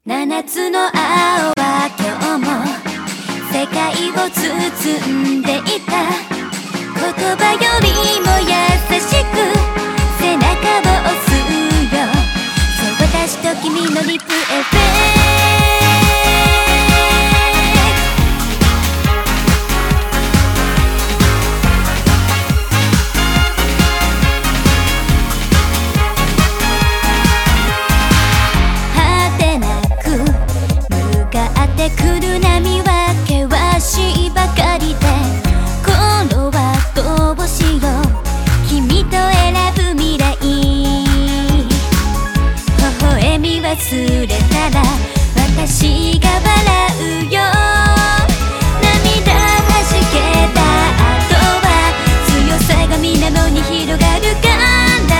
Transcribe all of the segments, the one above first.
七つの青は今日も世界を包んでいた。言葉よりも優しく背中を押すよ。そう、私と君のリップエフェク来る波は険しいばかりで、今度はどうしよう、君と選ぶ未来。微笑み忘れたら私が笑うよ。涙はじけた後は強さが水面に広がるから。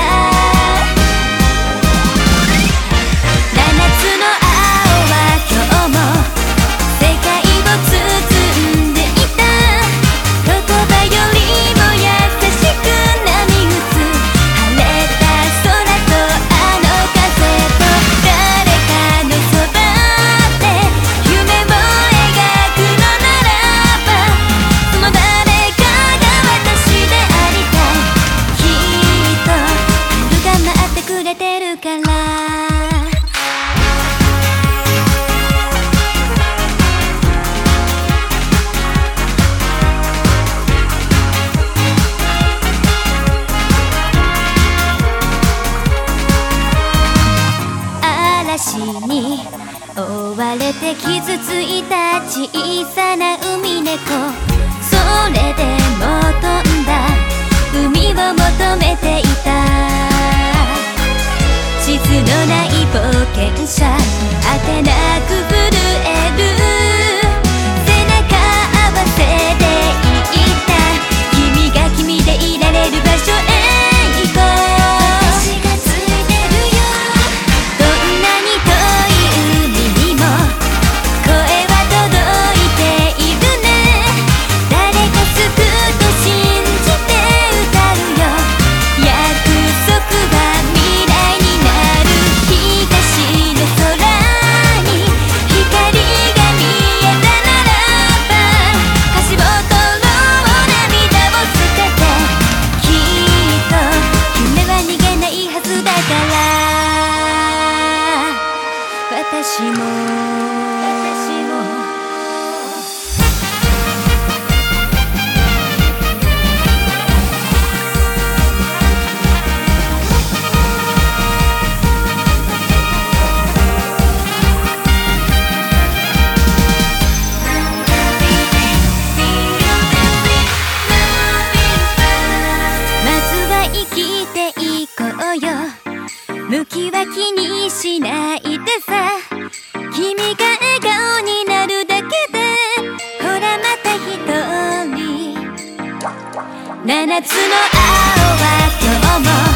嵐に追われて傷ついた小さな海猫、それでも飛んだ海を求めていた。地図のない冒険者、あてなく震える背中合わせでいった。君が君でいられる場所へ行こう。私もまずは生きていこうよ。向きは気にしないでさ。君が笑顔になるだけでほらまた一人。七つの青は今日も